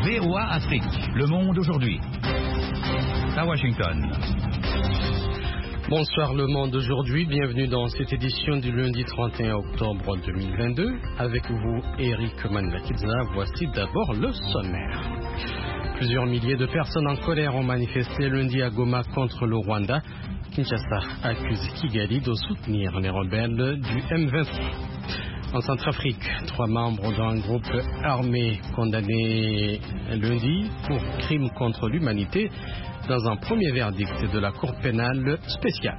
VOA Afrique, le monde aujourd'hui. À Washington. Bonsoir le monde aujourd'hui, bienvenue dans cette édition du lundi 31 octobre 2022. Avec vous, Eric Manlakidza, voici d'abord le sommaire. Plusieurs milliers de personnes en colère ont manifesté lundi à Goma contre le Rwanda. Kinshasa accuse Kigali de soutenir les rebelles du M23. En Centrafrique, 3 membres d'un groupe armé condamnés lundi pour crimes contre l'humanité dans un premier verdict de la Cour pénale spéciale.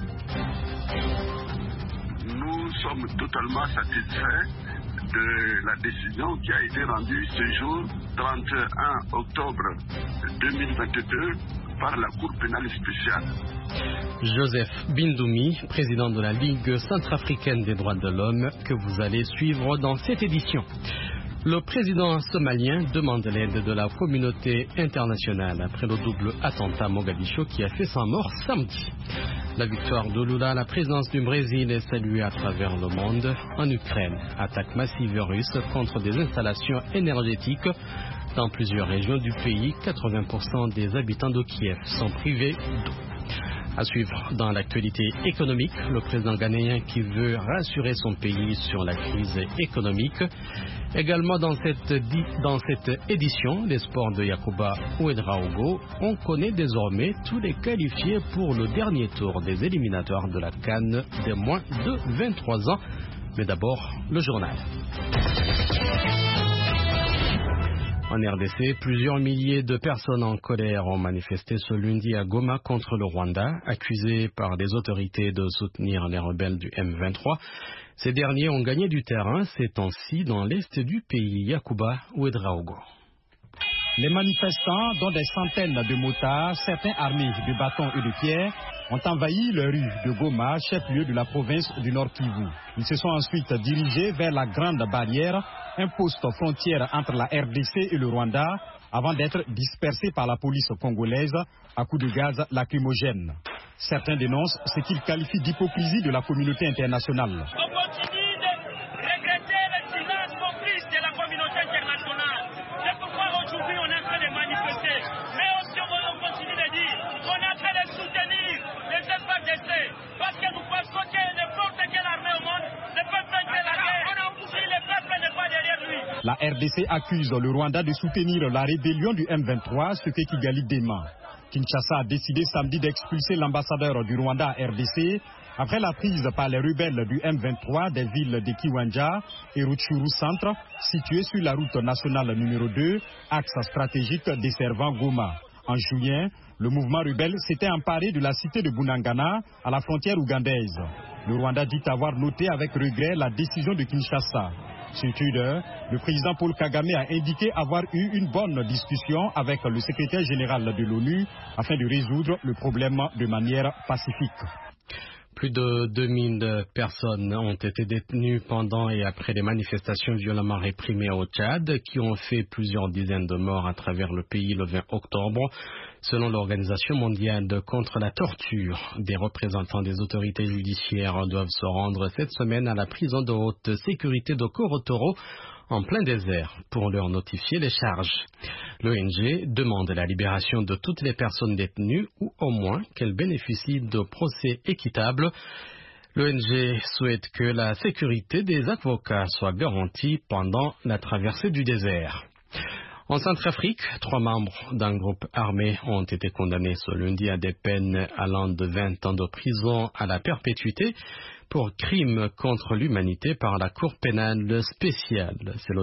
Nous sommes totalement satisfaits de la décision qui a été rendue ce jour, 31 octobre 2022, par la Cour pénale spéciale. Joseph Bindoumi, président de la Ligue centrafricaine des droits de l'homme, que vous allez suivre dans cette édition. Le président somalien demande l'aide de la communauté internationale après le double attentat à Mogadiscio qui a fait 100 morts samedi. La victoire de Lula à la présidence du Brésil est saluée à travers le monde. En Ukraine, attaque massive russe contre des installations énergétiques. Dans plusieurs régions du pays, 80% des habitants de Kiev sont privés d'eau. À suivre dans l'actualité économique, le président ghanéen qui veut rassurer son pays sur la crise économique. Également dans cette édition, les sports de Yacouba Ouedraogo, on connaît désormais tous les qualifiés pour le dernier tour des éliminatoires de la CAN des moins de 23 ans. Mais d'abord, le journal. En RDC, plusieurs milliers de personnes en colère ont manifesté ce lundi à Goma contre le Rwanda, accusés par les autorités de soutenir les rebelles du M23. Ces derniers ont gagné du terrain ces temps-ci dans l'est du pays. Yacouba Ouedraogo. Les manifestants, dont des centaines de motards, certains armés de bâtons et de pierres, ont envahi les rues de Goma, chef-lieu de la province du Nord Kivu. Ils se sont ensuite dirigés vers la Grande Barrière, un poste frontière entre la RDC et le Rwanda, avant d'être dispersés par la police congolaise à coups de gaz lacrymogène. Certains dénoncent ce qu'ils qualifient d'hypocrisie de la communauté internationale. On continue de regretter le silence complice de la communauté internationale. C'est pourquoi aujourd'hui on est en train de manifester. Mais aussi on continue de dire qu'on est en train de soutenir les FARDC. Parce que nous pensons que n'importe quelle armée au monde ne peut vaincre la guerre si le peuple n'est pas derrière lui. La RDC accuse le Rwanda de soutenir la rébellion du M23, ce que Kigali dément. Kinshasa a décidé samedi d'expulser l'ambassadeur du Rwanda à RDC après la prise par les rebelles du M23 des villes de Kiwanja et Rutshuru Centre, situées sur la route nationale numéro 2, axe stratégique desservant Goma. En juillet, le mouvement rebelle s'était emparé de la cité de Bunagana à la frontière ougandaise. Le Rwanda dit avoir noté avec regret la décision de Kinshasa. Sur Twitter, le président Paul Kagame a indiqué avoir eu une bonne discussion avec le secrétaire général de l'ONU afin de résoudre le problème de manière pacifique. Plus de 2000 personnes ont été détenues pendant et après les manifestations violemment réprimées au Tchad qui ont fait plusieurs dizaines de morts à travers le pays le 20 octobre. Selon l'Organisation mondiale contre la torture, des représentants des autorités judiciaires doivent se rendre cette semaine à la prison de haute sécurité de Korotoro en plein désert pour leur notifier les charges. L'ONG demande la libération de toutes les personnes détenues ou au moins qu'elles bénéficient de procès équitables. L'ONG souhaite que la sécurité des avocats soit garantie pendant la traversée du désert. En Centrafrique, 3 membres d'un groupe armé ont été condamnés ce lundi à des peines allant de 20 ans de prison à la perpétuité pour crimes contre l'humanité par la Cour pénale spéciale.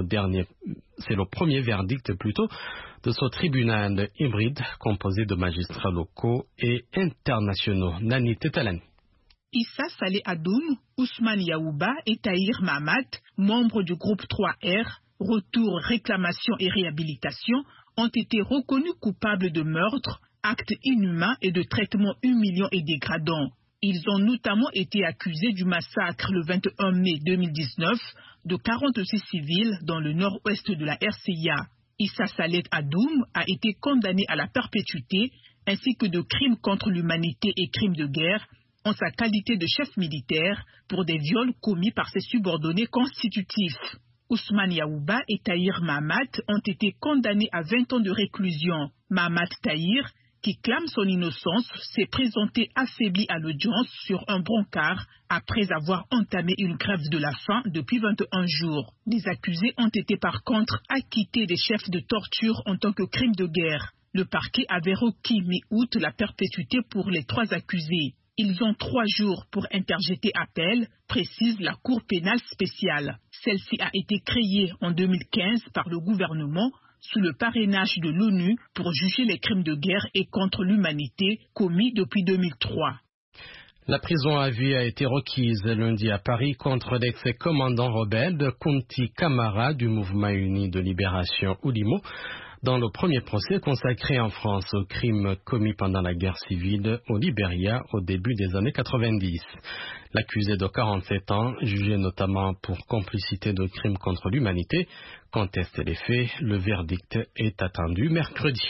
C'est le premier verdict plutôt de ce tribunal hybride composé de magistrats locaux et internationaux. Nani Tetalani. Issa Saleh Adoum, Ousmane Yaouba et Tahir Mahamat, membres du groupe 3R, Retour, Réclamation et Réhabilitation, ont été reconnus coupables de meurtre, actes inhumains et de traitements humiliants et dégradants. Ils ont notamment été accusés du massacre le 21 mai 2019 de 46 civils dans le nord-ouest de la RCA. Issa Saleh Adoum a été condamné à la perpétuité ainsi que de crimes contre l'humanité et crimes de guerre en sa qualité de chef militaire pour des viols commis par ses subordonnés constitutifs. Ousmane Yaouba et Tahir Mahamat ont été condamnés à 20 ans de réclusion. Mahamat Tahir, qui clame son innocence, s'est présenté affaibli à l'audience sur un brancard après avoir entamé une grève de la faim depuis 21 jours. Les accusés ont été par contre acquittés des chefs de torture en tant que crime de guerre. Le parquet avait requis mi-août la perpétuité pour les 3 accusés. Ils ont 3 jours pour interjeter appel, précise la Cour pénale spéciale. Celle-ci a été créée en 2015 par le gouvernement sous le parrainage de l'ONU pour juger les crimes de guerre et contre l'humanité commis depuis 2003. La prison à vie a été requise lundi à Paris contre l'ex-commandant rebelle Kunti Kamara du Mouvement uni de libération Oulimo, dans le premier procès consacré en France aux crimes commis pendant la guerre civile au Libéria au début des années 90. L'accusé de 47 ans, jugé notamment pour complicité de crimes contre l'humanité, conteste les faits. Le verdict est attendu mercredi.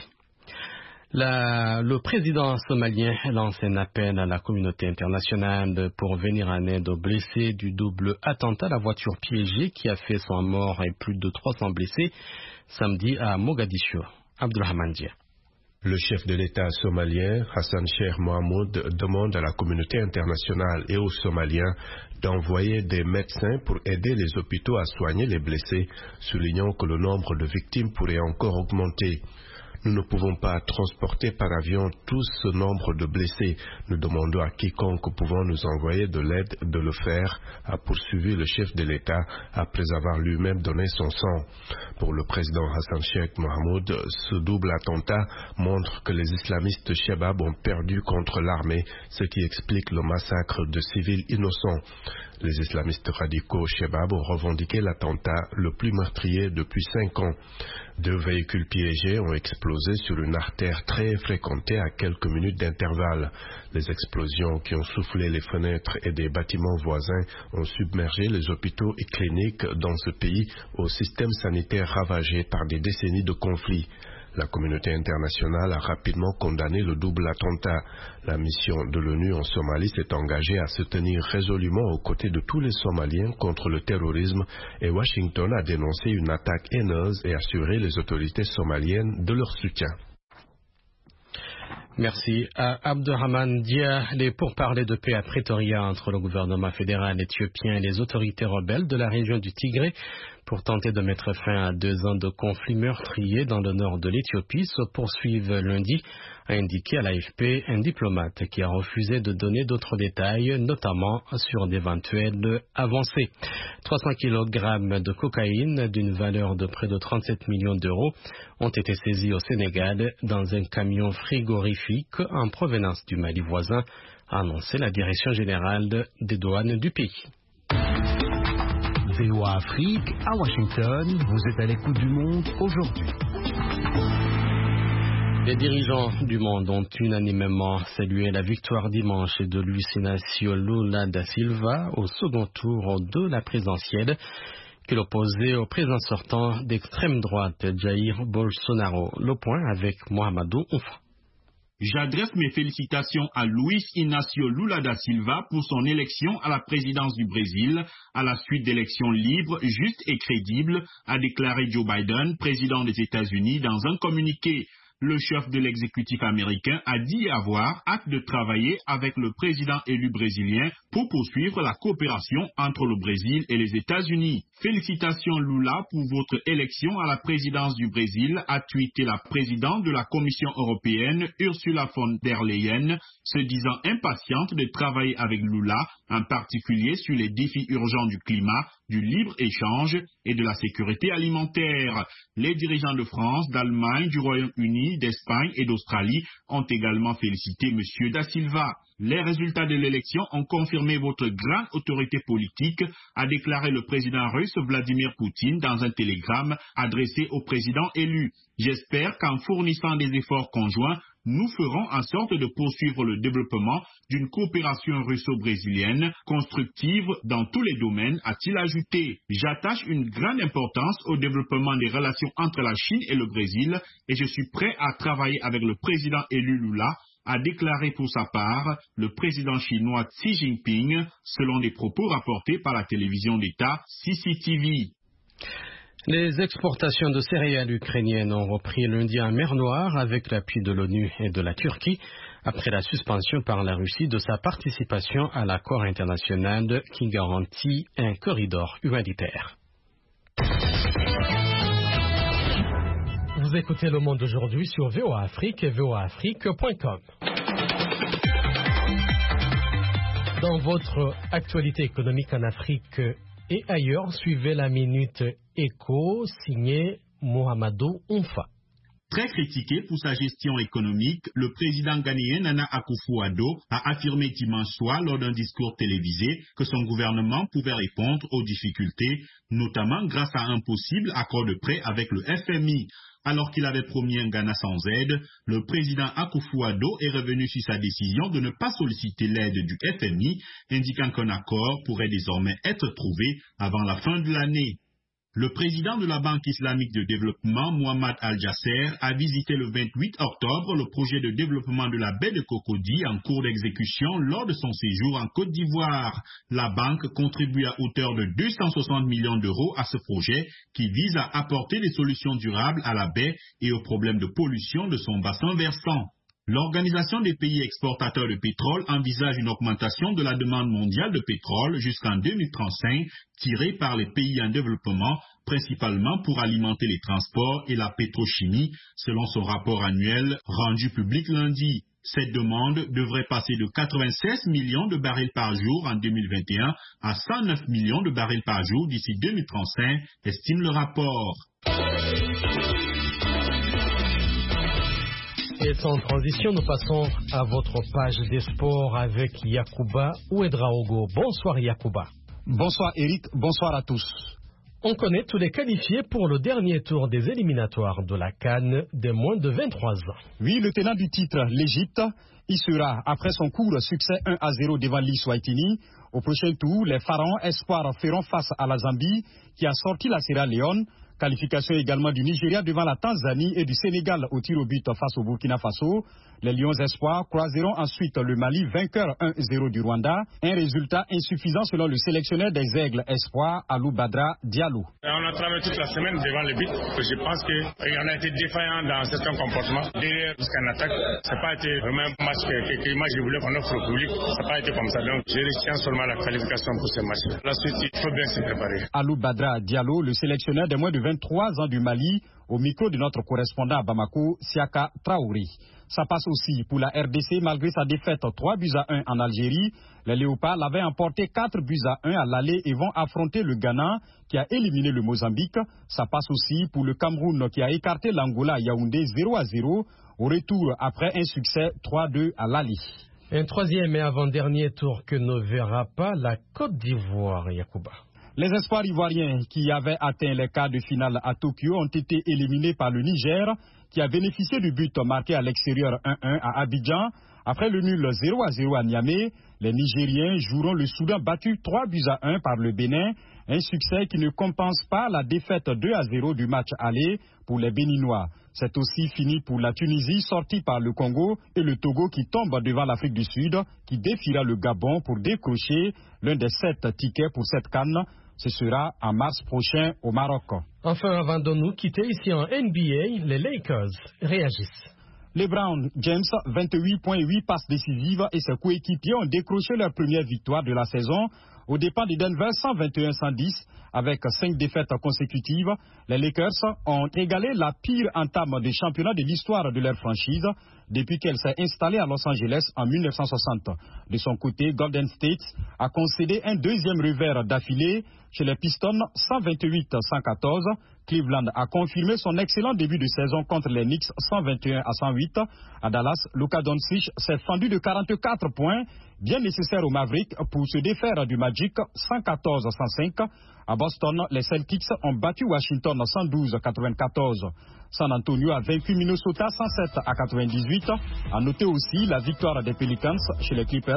Le président somalien lance un appel à la communauté internationale pour venir en aide aux blessés du double attentat à la voiture piégée qui a fait 100 morts et plus de 300 blessés samedi à Mogadiscio. Abdulrahman Dia. Le chef de l'État somalien, Hassan Sheikh Mohamud, demande à la communauté internationale et aux Somaliens d'envoyer des médecins pour aider les hôpitaux à soigner les blessés, soulignant que le nombre de victimes pourrait encore augmenter. Nous ne pouvons pas transporter par avion tout ce nombre de blessés. Nous demandons à quiconque pouvant nous envoyer de l'aide de le faire, a poursuivi le chef de l'État après avoir lui-même donné son sang. Pour le président Hassan Sheikh Mohamud, ce double attentat montre que les islamistes Shabab ont perdu contre l'armée, ce qui explique le massacre de civils innocents. Les islamistes radicaux Shabab ont revendiqué l'attentat le plus meurtrier depuis 5 ans. 2 véhicules piégés ont explosé sur une artère très fréquentée à quelques minutes d'intervalle. Les explosions qui ont soufflé les fenêtres et des bâtiments voisins ont submergé les hôpitaux et cliniques dans ce pays au système sanitaire ravagé par des décennies de conflits. La communauté internationale a rapidement condamné le double attentat. La mission de l'ONU en Somalie s'est engagée à se tenir résolument aux côtés de tous les Somaliens contre le terrorisme et Washington a dénoncé une attaque haineuse et assuré les autorités somaliennes de leur soutien. Merci à Abdurrahman Dia. Les pourparlers de paix à Pretoria entre le gouvernement fédéral éthiopien et les autorités rebelles de la région du Tigré pour tenter de mettre fin à 2 ans de conflits meurtriers dans le nord de l'Éthiopie se poursuivent lundi, a indiqué à l'AFP un diplomate qui a refusé de donner d'autres détails, notamment sur d'éventuelles avancées. 300 kg de cocaïne d'une valeur de près de 37 millions d'euros ont été saisis au Sénégal dans un camion frigorifique en provenance du Mali voisin, a annoncé la direction générale des douanes du pays. VOA Afrique, à Washington, vous êtes à l'écoute du monde aujourd'hui. Les dirigeants du monde ont unanimement salué la victoire dimanche de Luiz Inácio Lula da Silva au second tour de la présidentielle qui l'opposait au président sortant d'extrême droite Jair Bolsonaro. Le point avec Mohamedou Oumfa. J'adresse mes félicitations à Luiz Inácio Lula da Silva pour son élection à la présidence du Brésil, à la suite d'élections libres, justes et crédibles, a déclaré Joe Biden, président des États-Unis, dans un communiqué. Le chef de l'exécutif américain a dit avoir hâte de travailler avec le président élu brésilien pour poursuivre la coopération entre le Brésil et les États-Unis. Félicitations Lula pour votre élection à la présidence du Brésil, a tweeté la présidente de la Commission européenne, Ursula von der Leyen, se disant impatiente de travailler avec Lula, en particulier sur les défis urgents du climat, du libre-échange et de la sécurité alimentaire. Les dirigeants de France, d'Allemagne, du Royaume-Uni, d'Espagne et d'Australie ont également félicité M. Da Silva. Les résultats de l'élection ont confirmé votre grande autorité politique, a déclaré le président russe Vladimir Poutine dans un télégramme adressé au président élu. J'espère qu'en fournissant des efforts conjoints, nous ferons en sorte de poursuivre le développement d'une coopération russo-brésilienne constructive dans tous les domaines, a-t-il ajouté. J'attache une grande importance au développement des relations entre la Chine et le Brésil et je suis prêt à travailler avec le président élu Lula, a déclaré pour sa part le président chinois Xi Jinping, selon des propos rapportés par la télévision d'État CCTV. Les exportations de céréales ukrainiennes ont repris lundi en mer Noire avec l'appui de l'ONU et de la Turquie après la suspension par la Russie de sa participation à l'accord international qui garantit un corridor humanitaire. Vous écoutez Le Monde aujourd'hui sur VOA Afrique et voaafrique.com. Dans votre actualité économique en Afrique et ailleurs, suivez la Minute Éco signée Mohamedou Oumfa. Très critiqué pour sa gestion économique, le président ghanéen Nana Akufo-Addo a affirmé dimanche soir lors d'un discours télévisé que son gouvernement pouvait répondre aux difficultés, notamment grâce à un possible accord de prêt avec le FMI. Alors qu'il avait promis un Ghana sans aide, le président Akufo-Addo est revenu sur sa décision de ne pas solliciter l'aide du FMI, indiquant qu'un accord pourrait désormais être trouvé avant la fin de l'année. Le président de la Banque islamique de développement, Mohamed Al-Jasser, a visité le 28 octobre le projet de développement de la baie de Cocody en cours d'exécution lors de son séjour en Côte d'Ivoire. La banque contribue à hauteur de 260 millions d'euros à ce projet qui vise à apporter des solutions durables à la baie et aux problèmes de pollution de son bassin versant. L'Organisation des pays exportateurs de pétrole envisage une augmentation de la demande mondiale de pétrole jusqu'en 2035, tirée par les pays en développement, principalement pour alimenter les transports et la pétrochimie, selon son rapport annuel rendu public lundi. Cette demande devrait passer de 96 millions de barils par jour en 2021 à 109 millions de barils par jour d'ici 2035, estime le rapport. Et sans transition, nous passons à votre page des sports avec Yacouba Ouedraogo. Bonsoir Yacouba. Bonsoir Eric, bonsoir à tous. On connaît tous les qualifiés pour le dernier tour des éliminatoires de la CAN des moins de 23 ans. Oui, le tenant du titre, l'Égypte, y sera après son court succès 1-0 devant l'Eswatini. Au prochain tour, les Pharaons espoirs feront face à la Zambie qui a sorti la Sierra Leone. Qualification également du Nigeria devant la Tanzanie et du Sénégal au tir au but face au Burkina Faso. Les Lions Espoirs croiseront ensuite le Mali, vainqueur 1-0 du Rwanda. Un résultat insuffisant selon le sélectionneur des Aigles Espoirs, Alou Badra Diallo. On a travaillé toute la semaine devant le but. Je pense qu'on a été défaillant dans certains comportements. Derrière, jusqu'en attaque, ça n'a pas été vraiment un match que moi je voulais qu'on offre au public. Ça n'a pas été comme ça. Donc, je retiens seulement la qualification pour ce match. La suite, il faut bien se préparer. Alou Badra Diallo, le sélectionneur des moins de 23 ans du Mali, au micro de notre correspondant à Bamako, Siaka Traoré. Ça passe aussi pour la RDC malgré sa défaite 3-1 en Algérie. Les Léopards avaient emporté 4-1 à l'aller et vont affronter le Ghana qui a éliminé le Mozambique. Ça passe aussi pour le Cameroun qui a écarté l'Angola à Yaoundé 0-0 au retour après un succès 3-2 à l'aller. Un troisième et avant-dernier tour que ne verra pas la Côte d'Ivoire, Yacouba. Les espoirs ivoiriens qui avaient atteint les quarts de finale à Tokyo ont été éliminés par le Niger qui a bénéficié du but marqué à l'extérieur 1-1 à Abidjan. Après le nul 0-0 à Niamey, les Nigériens joueront le Soudan battu 3-1 par le Bénin. Un succès qui ne compense pas la défaite 2-0 du match aller pour les Béninois. C'est aussi fini pour la Tunisie sortie par le Congo et le Togo qui tombe devant l'Afrique du Sud qui défiera le Gabon pour décrocher l'un des 7 tickets pour cette CAN. Ce sera en mars prochain au Maroc. Enfin, avant de nous quitter ici en NBA, les Lakers réagissent. LeBron James, 28,8 passes décisives et ses coéquipiers ont décroché leur première victoire de la saison aux dépens de Denver 121-110 avec 5 défaites consécutives. Les Lakers ont égalé la pire entame de championnat de l'histoire de leur franchise depuis qu'elle s'est installée à Los Angeles en 1960. De son côté, Golden State a concédé un deuxième revers d'affilée chez les Pistons 128-114. Cleveland a confirmé son excellent début de saison contre les Knicks 121-108. À Dallas, Luka Doncic s'est fendu de 44 points, bien nécessaire aux Mavericks pour se défaire du Magic 114-105. À Boston, les Celtics ont battu Washington 112-94. San Antonio a vaincu Minnesota 107-98. À noter aussi la victoire des Pelicans chez les Clippers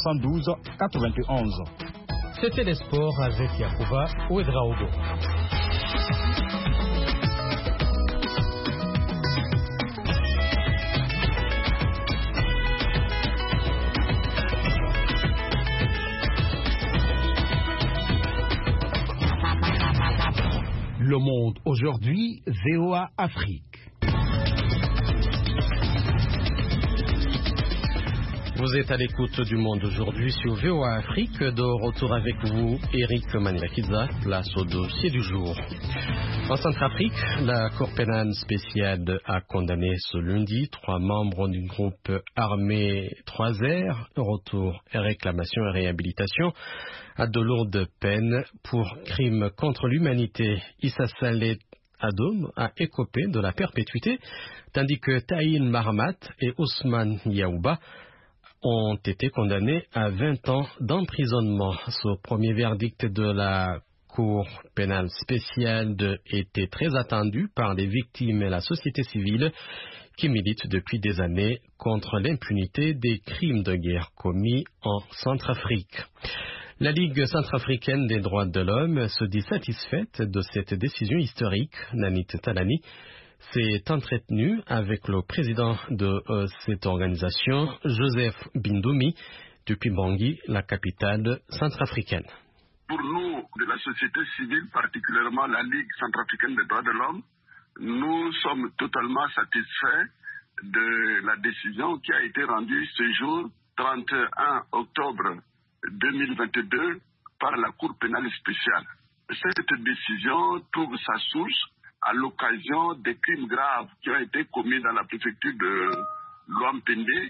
112-91. C'était les sports avec Yacouba Ouedraogo. Le Monde aujourd'hui, VOA Afrique. Vous êtes à l'écoute du Monde aujourd'hui sur VOA Afrique. De retour avec vous, Eric Manilakiza, place au dossier du jour. En Centrafrique, la Cour pénale spéciale a condamné ce lundi 3 membres du groupe armé 3R, retour et réclamation et réhabilitation, à de lourdes peines pour crimes contre l'humanité. Issa Saleh Adoum a écopé de la perpétuité, tandis que Taïn Mahamat et Ousmane Yaouba ont été condamnés à 20 ans d'emprisonnement. Ce premier verdict de la Cour pénale spéciale était très attendu par les victimes et la société civile qui militent depuis des années contre l'impunité des crimes de guerre commis en Centrafrique. La Ligue centrafricaine des droits de l'homme se dit satisfaite de cette décision historique. Nanit Talani s'est entretenu avec le président de cette organisation, Joseph Bindoumi, depuis Bangui, la capitale centrafricaine. Pour nous, de la société civile, particulièrement la Ligue centrafricaine des droits de l'homme, nous sommes totalement satisfaits de la décision qui a été rendue ce jour, 31 octobre 2022, par la Cour pénale spéciale. Cette décision trouve sa source à l'occasion des crimes graves qui ont été commis dans la préfecture de Loampende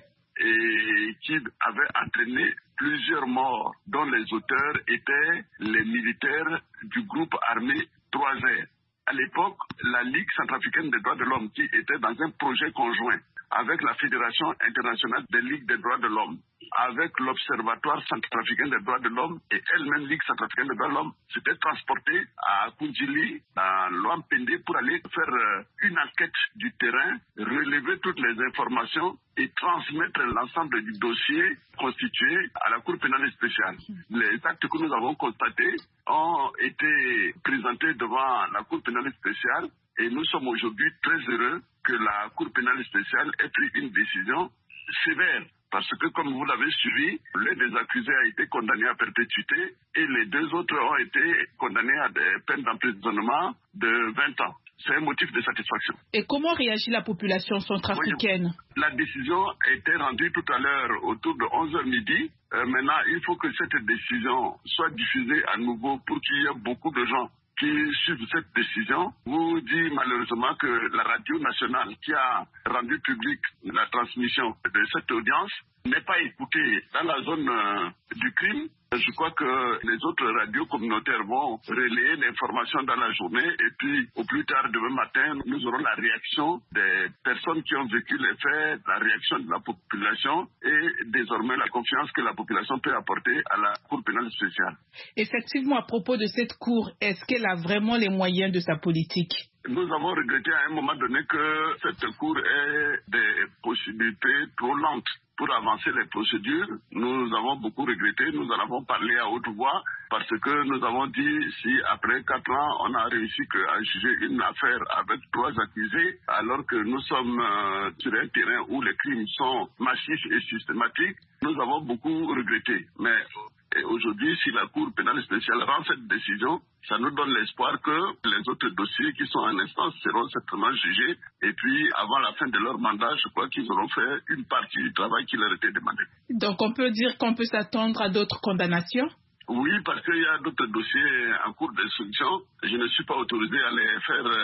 et qui avaient entraîné plusieurs morts, dont les auteurs étaient les militaires du groupe armé 3R. À l'époque, la Ligue centrafricaine des droits de l'homme, qui était dans un projet conjoint avec la Fédération internationale des ligues des droits de l'homme, avec l'Observatoire centrafricain des droits de l'homme et elle-même Ligue centrafricaine des droits de l'homme, s'était transportée à Kundjili, dans Loampende, pour aller faire une enquête du terrain, relever toutes les informations et transmettre l'ensemble du dossier constitué à la Cour pénale spéciale. Les actes que nous avons constatés ont été présentés devant la Cour pénale spéciale et nous sommes aujourd'hui très heureux que la Cour pénale spéciale ait pris une décision sévère. Parce que, comme vous l'avez suivi, l'un des accusés a été condamné à perpétuité et les deux autres ont été condamnés à des peines d'emprisonnement de 20 ans. C'est un motif de satisfaction. Et comment réagit la population centrafricaine? La décision a été rendue tout à l'heure autour de 11h midi. Maintenant, il faut que cette décision soit diffusée à nouveau pour qu'il y ait beaucoup de gens qui suivent cette décision. Vous dit malheureusement que la radio nationale qui a rendu publique la transmission de cette audience n'est pas écoutée dans la zone du crime. Je crois que les autres radios communautaires vont relayer l'information dans la journée et puis au plus tard demain matin, nous aurons la réaction des personnes qui ont vécu les faits, la réaction de la population et désormais la confiance que la population peut apporter à la Cour pénale spéciale. Effectivement, à propos de cette Cour, est-ce qu'elle a vraiment les moyens de sa politique? Nous avons regretté à un moment donné que cette Cour ait des possibilités trop lentes pour avancer les procédures. Nous avons beaucoup regretté, nous en avons parlé à haute voix parce que nous avons dit si après 4 ans on a réussi à juger une affaire avec 3 accusés alors que nous sommes sur un terrain où les crimes sont massifs et systématiques, nous avons beaucoup regretté. Mais aujourd'hui, si la Cour pénale spéciale rend cette décision, ça nous donne l'espoir que les autres dossiers qui sont en instance seront certainement jugés. Et puis, avant la fin de leur mandat, je crois qu'ils auront fait une partie du travail qui leur était demandé. Donc, on peut dire qu'on peut s'attendre à d'autres condamnations? Oui, parce qu'il y a d'autres dossiers en cours d'instruction. Je ne suis pas autorisé à les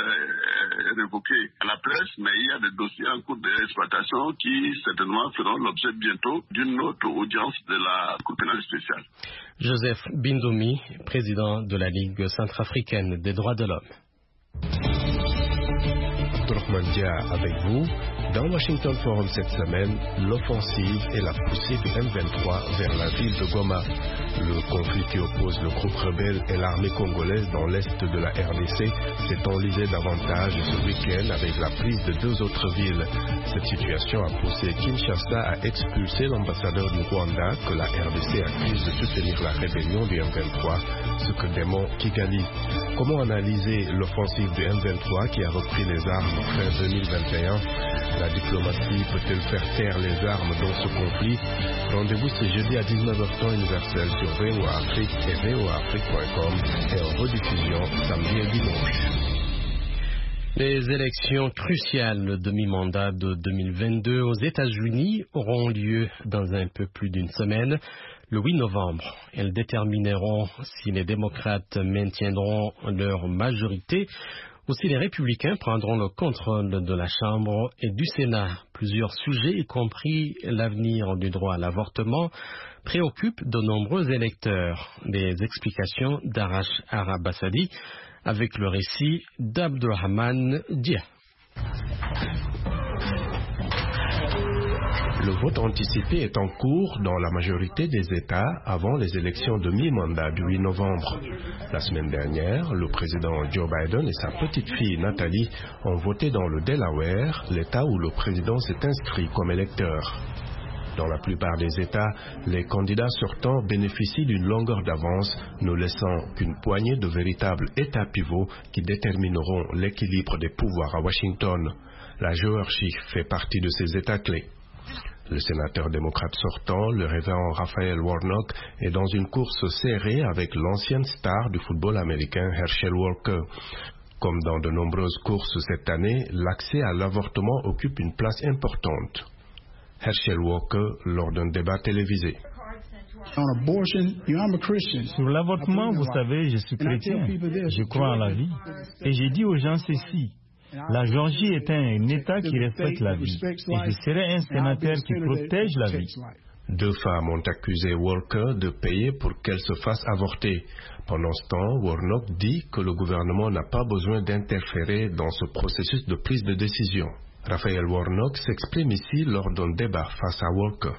faire révoquer à la presse, mais il y a des dossiers en cours d'exploitation qui certainement feront l'objet bientôt d'une autre audience de la Cour pénale spéciale. Joseph Bindoumi, président de la Ligue centrafricaine des droits de l'homme. Abdourahmane avec vous. Dans Washington Forum cette semaine, l'offensive et la poussée du M23 vers la ville de Goma. Le conflit qui oppose le groupe rebelle et l'armée congolaise dans l'est de la RDC s'est enlisé davantage ce week-end avec la prise de 2 autres villes. Cette situation a poussé Kinshasa à expulser l'ambassadeur du Rwanda que la RDC accuse de soutenir la rébellion du M23, ce que dément Kigali. Comment analyser l'offensive du M23 qui a repris les armes fin 2021? La diplomatie peut-elle faire taire les armes dans ce conflit? Rendez-vous ce jeudi à 19h temps universel sur VOA Afrique et voaafrique.com et en rediffusion samedi et dimanche. Les élections cruciales de mi-mandat de 2022 aux États-Unis auront lieu dans un peu plus d'une semaine, le 8 novembre. Elles détermineront si les démocrates maintiendront leur majorité ou si les républicains prendront le contrôle de la Chambre et du Sénat. Plusieurs sujets, y compris l'avenir du droit à l'avortement, préoccupent de nombreux électeurs. Des explications d'Arash Arabassadi avec le récit d'Abdurrahman Dia. Le vote anticipé est en cours dans la majorité des États avant les élections de mi-mandat du 8 novembre. La semaine dernière, le président Joe Biden et sa petite-fille Nathalie ont voté dans le Delaware, l'État où le président s'est inscrit comme électeur. Dans la plupart des États, les candidats sortants bénéficient d'une longueur d'avance, ne laissant qu'une poignée de véritables États pivots qui détermineront l'équilibre des pouvoirs à Washington. La Géorgie fait partie de ces États clés. Le sénateur démocrate sortant, le révérend Raphaël Warnock, est dans une course serrée avec l'ancienne star du football américain Herschel Walker. Comme dans de nombreuses courses cette année, l'accès à l'avortement occupe une place importante. Herschel Walker lors d'un débat télévisé. Sur l'avortement, vous savez, je suis chrétien, je crois en la vie. Et j'ai dit aux gens ceci, la Géorgie est un État qui respecte la vie. Et je serai un sénateur qui protège la vie. Deux femmes ont accusé Walker de payer pour qu'elle se fasse avorter. Pendant ce temps, Warnock dit que le gouvernement n'a pas besoin d'interférer dans ce processus de prise de décision. Raphaël Warnock s'exprime ici lors d'un débat face à Walker.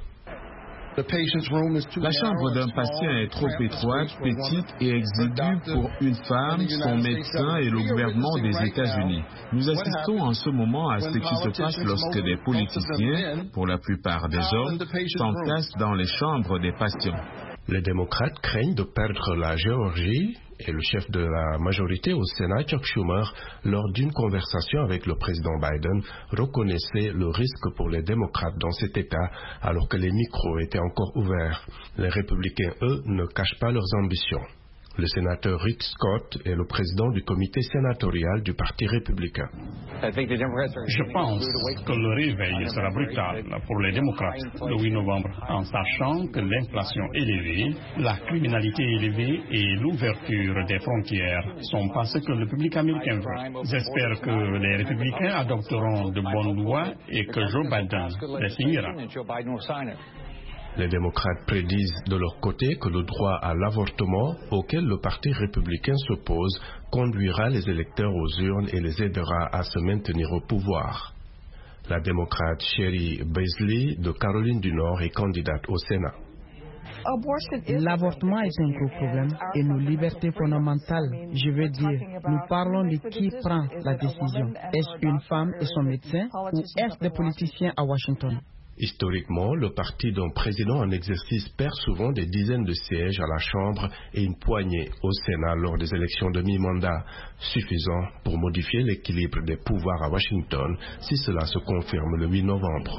La chambre d'un patient est trop étroite, petite et exiguë pour une femme, son médecin et le gouvernement des États-Unis. Nous assistons en ce moment à ce qui se passe lorsque des politiciens, pour la plupart des hommes, s'entassent dans les chambres des patients. Les démocrates craignent de perdre la Géorgie et le chef de la majorité au Sénat, Chuck Schumer, lors d'une conversation avec le président Biden, reconnaissait le risque pour les démocrates dans cet État alors que les micros étaient encore ouverts. Les républicains, eux, ne cachent pas leurs ambitions. Le sénateur Rick Scott est le président du comité sénatorial du Parti républicain. Je pense que le réveil sera brutal pour les démocrates le 8 novembre, en sachant que l'inflation élevée, la criminalité élevée et l'ouverture des frontières sont pas ce que le public américain veut. J'espère que les républicains adopteront de bonnes lois et que Joe Biden les signera. Les démocrates prédisent de leur côté que le droit à l'avortement, auquel le Parti républicain s'oppose, conduira les électeurs aux urnes et les aidera à se maintenir au pouvoir. La démocrate Sherry Beasley de Caroline du Nord est candidate au Sénat. L'avortement est un gros problème et nos libertés fondamentales, je veux dire, nous parlons de qui prend la décision. Est-ce une femme et son médecin ou est-ce des politiciens à Washington? Historiquement, le parti d'un président en exercice perd souvent des dizaines de sièges à la Chambre et une poignée au Sénat lors des élections de mi-mandat, suffisant pour modifier l'équilibre des pouvoirs à Washington si cela se confirme le 8 novembre.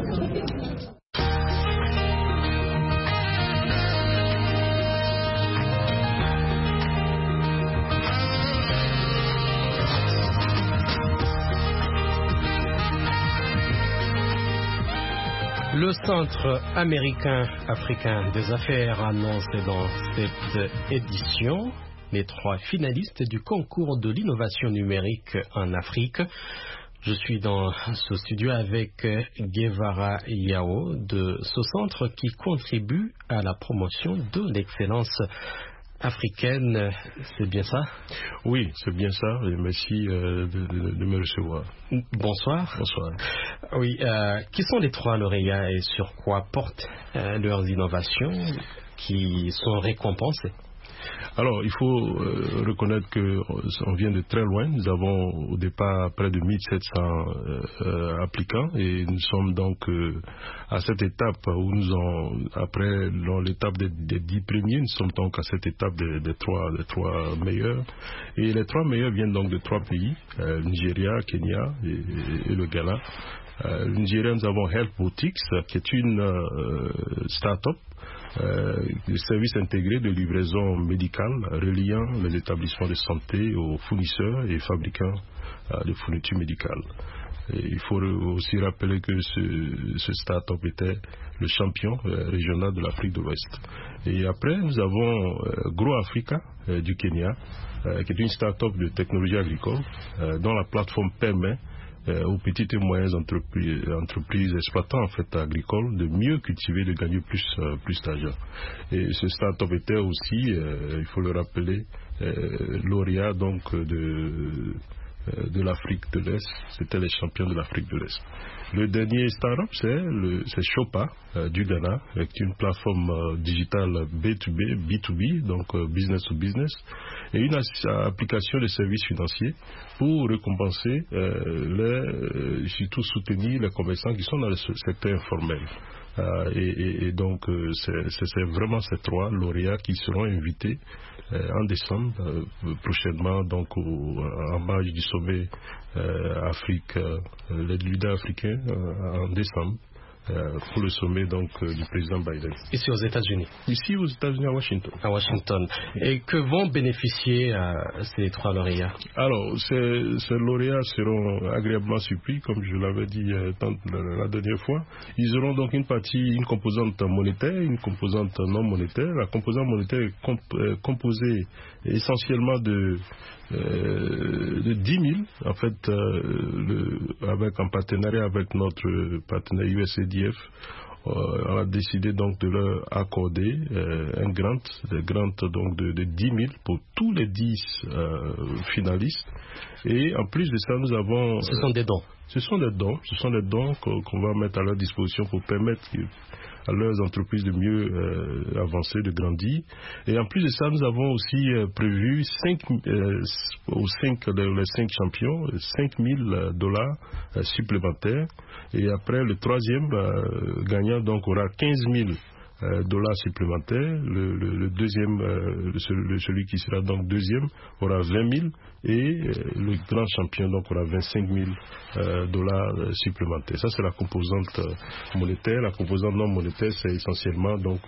Le Centre américain-africain des affaires annonce dans cette édition les 3 finalistes du concours de l'innovation numérique en Afrique. Je suis dans ce studio avec Guevara Yao de ce centre qui contribue à la promotion de l'excellence africaine. C'est bien ça? Oui, c'est bien ça. Et merci de me recevoir. Bonsoir. Bonsoir. Oui, qui sont les 3 lauréats et sur quoi portent leurs innovations qui sont récompensées? Alors, il faut reconnaître qu'on vient de très loin. Nous avons au départ près de 1700 applicants et nous sommes donc à cette étape où après l'étape des 10 premiers, nous sommes donc à cette étape des trois meilleurs. Et les 3 meilleurs viennent donc de 3 pays, Nigeria, Kenya et le Ghana. Au Nigeria, nous avons Health Botics, qui est une start-up de services intégrés de livraison médicale reliant les établissements de santé aux fournisseurs et fabricants de fournitures médicales. Et il faut aussi rappeler que ce start-up était le champion régional de l'Afrique de l'Ouest. Et après, nous avons Grow Africa du Kenya, qui est une start-up de technologie agricole dont la plateforme permet aux petites et moyennes entreprises exploitant en fait agricoles de mieux cultiver, de gagner plus d'argent. Et ce start-up était aussi, il faut le rappeler, lauréat donc de l'Afrique de l'Est. C'était les champions de l'Afrique de l'Est. Le dernier start-up, c'est Chopa du Ghana, avec une plateforme digitale B2B, donc business to business, et une application de services financiers pour récompenser, surtout soutenir les commerçants qui sont dans le secteur informel. Et donc, c'est vraiment ces 3 lauréats qui seront invités en décembre, prochainement, donc en marge du sommet Afrique, les leaders africains en décembre. Pour le sommet donc du président Biden. Ici aux États-Unis. Ici aux États-Unis, à Washington. À Washington. Et que vont bénéficier ces 3 lauréats? Alors, ces lauréats seront agréablement surpris, comme je l'avais dit la dernière fois. Ils auront donc une composante monétaire, une composante non monétaire. La composante monétaire est composée essentiellement de 10 000, en fait, en partenariat avec notre partenaire USAID. On a décidé donc de leur accorder un grant donc de 10 000 pour tous les 10 finalistes. Et en plus de ça, nous avons... Ce sont des dons. Ce sont des dons qu'on va mettre à leur disposition pour permettre à leurs entreprises de mieux avancer, de grandir. Et en plus de ça, nous avons aussi prévu les 5 champions, $5 000 supplémentaires. Et après, le 3e gagnant donc aura 15 000 $ supplémentaires. Le deuxième, celui qui sera donc deuxième, aura 20 000 et le grand champion donc aura 25 000 $ supplémentaires. Ça, c'est la composante monétaire. La composante non monétaire, c'est essentiellement donc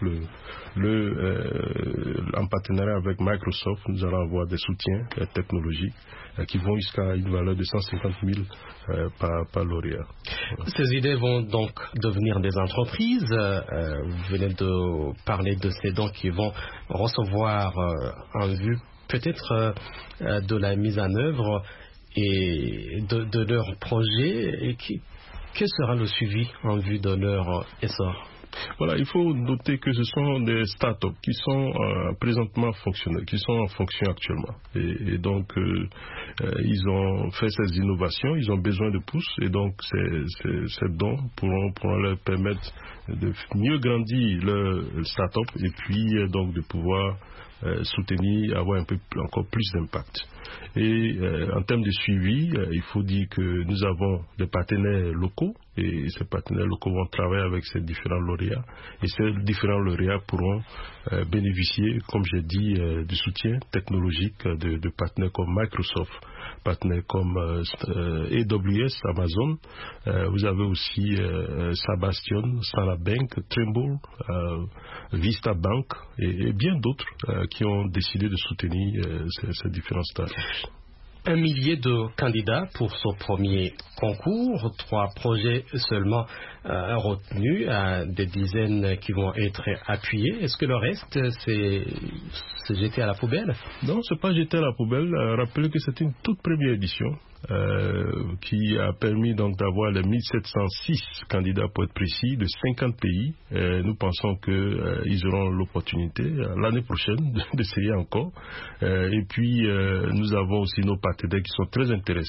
en partenariat avec Microsoft, nous allons avoir des soutiens technologiques qui vont jusqu'à une valeur de 150 000 par lauréat. Ces idées vont donc devenir des entreprises. Vous venez de parler de ces dons qui vont recevoir en vue peut-être de la mise en œuvre et de leur projet. Et quel sera le suivi en vue de leur essor? Voilà, il faut noter que ce sont des startups qui sont présentement fonctionnels, qui sont en fonction actuellement. Et donc, ils ont fait ces innovations, ils ont besoin de pousses, et donc ces dons pourront leur permettre de mieux grandir leur startup et puis donc de pouvoir soutenir, avoir encore plus d'impact. Et en termes de suivi, il faut dire que nous avons des partenaires locaux et ces partenaires locaux vont travailler avec ces différents lauréats et ces différents lauréats pourront bénéficier, comme j'ai dit, du soutien technologique de partenaires comme Microsoft, partenaires comme AWS, Amazon. Vous avez aussi Sabastion, Standard Bank, Trimble, Vista Bank et bien d'autres qui ont décidé de soutenir ces différents startups. 1 millier de candidats pour ce premier concours, 3 projets seulement retenus, des dizaines qui vont être appuyés. Est-ce que le reste, c'est jeté à la poubelle? Non, ce n'est pas jeté à la poubelle. Rappelez que c'est une toute première édition qui a permis donc d'avoir les 1706 candidats pour être précis de 50 pays. Nous pensons qu'ils auront l'opportunité l'année prochaine d'essayer encore. Et puis nous avons aussi nos partenaires qui sont très intéressés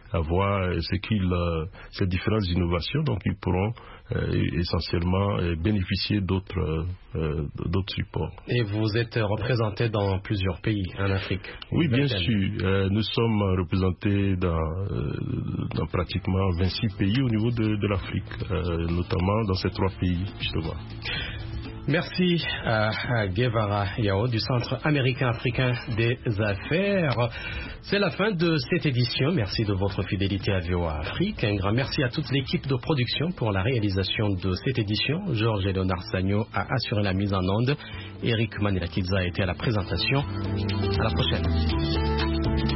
avoir ces différentes innovations, donc ils pourront essentiellement bénéficier d'autres supports. Et vous êtes représenté dans plusieurs pays en Afrique? Oui, bien sûr. Nous sommes représentés dans pratiquement 26 pays au niveau de l'Afrique, notamment dans ces 3 pays, justement. Merci à Guevara Yao du Centre américain-africain des affaires. C'est la fin de cette édition. Merci de votre fidélité à VOA Afrique. Un grand merci à toute l'équipe de production pour la réalisation de cette édition. Georges et Léonard Sagno a assuré la mise en onde. Eric Manilakidza a été à la présentation. À la prochaine.